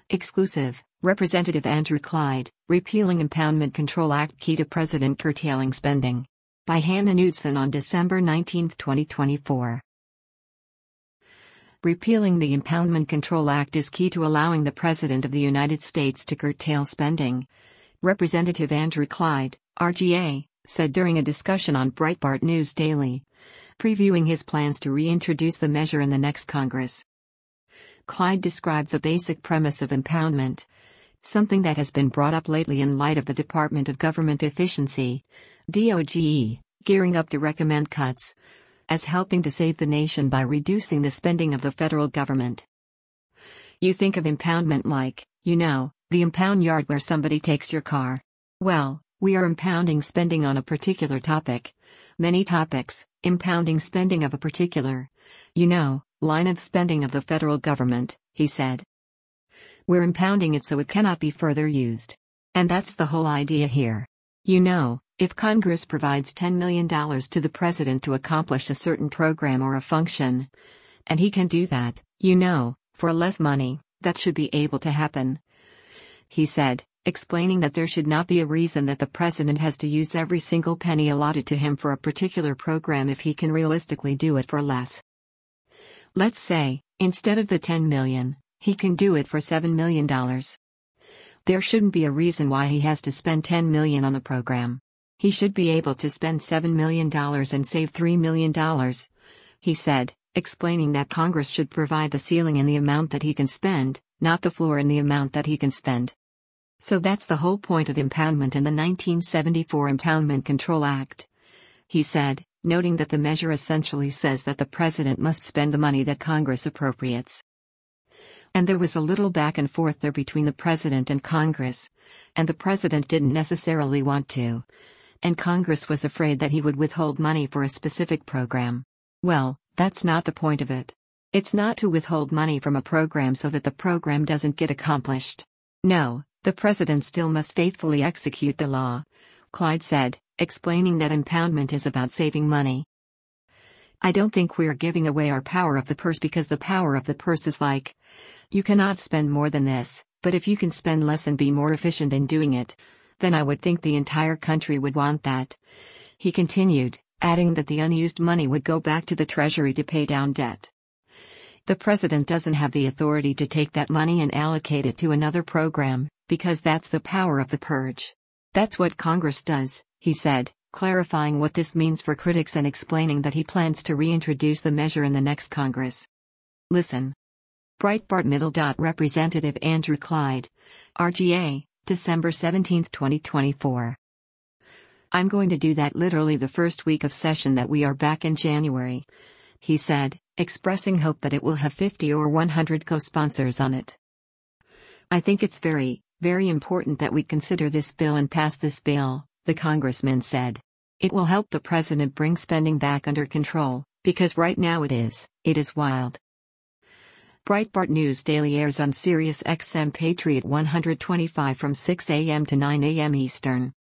Exclusive, Representative Andrew Clyde, Repealing Impoundment Control Act Key to President Curtailing Spending. By Hannah Knudsen on December 19, 2024. Repealing the Impoundment Control Act is key to allowing the President of the United States to curtail spending, Representative Andrew Clyde, RGA, said during a discussion on Breitbart News Daily, previewing his plans to reintroduce the measure in the next Congress. Clyde described the basic premise of impoundment, something that has been brought up lately in light of the Department of Government Efficiency, DOGE, gearing up to recommend cuts, as helping to save the nation by reducing the spending of the federal government. You think of impoundment like, the impound yard where somebody takes your car. Well, we are impounding spending on a particular topic. Many topics, impounding spending of a particular, line of spending of the federal government, he said. We're impounding it so it cannot be further used. And that's the whole idea here. If Congress provides $10 million to the president to accomplish a certain program or a function, and he can do that, for less money, that should be able to happen. He said, explaining that there should not be a reason that the president has to use every single penny allotted to him for a particular program if he can realistically do it for less. Let's say, instead of the $10 million, he can do it for $7 million. There shouldn't be a reason why he has to spend $10 million on the program. He should be able to spend $7 million and save $3 million, he said, explaining that Congress should provide the ceiling in the amount that he can spend, not the floor in the amount that he can spend. So that's the whole point of impoundment in the 1974 Impoundment Control Act, he said, noting that the measure essentially says that the president must spend the money that Congress appropriates. And there was a little back and forth there between the president and Congress, and the president didn't necessarily want to. And Congress was afraid that he would withhold money for a specific program. Well, that's not the point of it. It's not to withhold money from a program so that the program doesn't get accomplished. No, the president still must faithfully execute the law, Clyde said, explaining that impoundment is about saving money. I don't think we're giving away our power of the purse because the power of the purse is like, you cannot spend more than this, but if you can spend less and be more efficient in doing it, then I would think the entire country would want that. He continued, adding that the unused money would go back to the Treasury to pay down debt. The president doesn't have the authority to take that money and allocate it to another program, because that's the power of the purge. That's what Congress does, he said, clarifying what this means for critics and explaining that he plans to reintroduce the measure in the next Congress. Listen. Breitbart Middle. Representative Andrew Clyde, RGA, December 17, 2024. I'm going to do that literally the first week of session that we are back in January, he said, expressing hope that it will have 50 or 100 co-sponsors on it. I think it's very, very important that we consider this bill and pass this bill, the congressman said. It will help the president bring spending back under control, because right now it is wild. Breitbart News Daily airs on Sirius XM Patriot 125 from 6 a.m. to 9 a.m. Eastern.